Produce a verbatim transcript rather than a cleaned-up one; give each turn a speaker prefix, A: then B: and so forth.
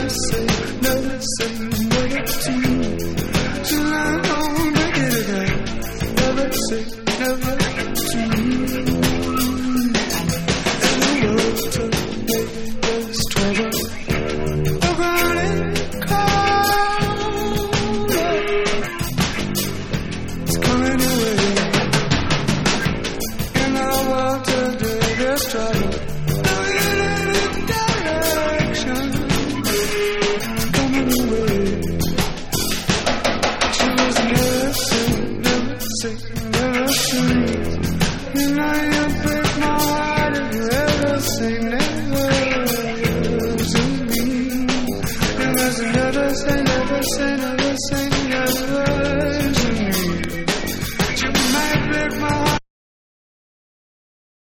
A: never say, never say, never to me. Till I know I get it right. Never say, never to me.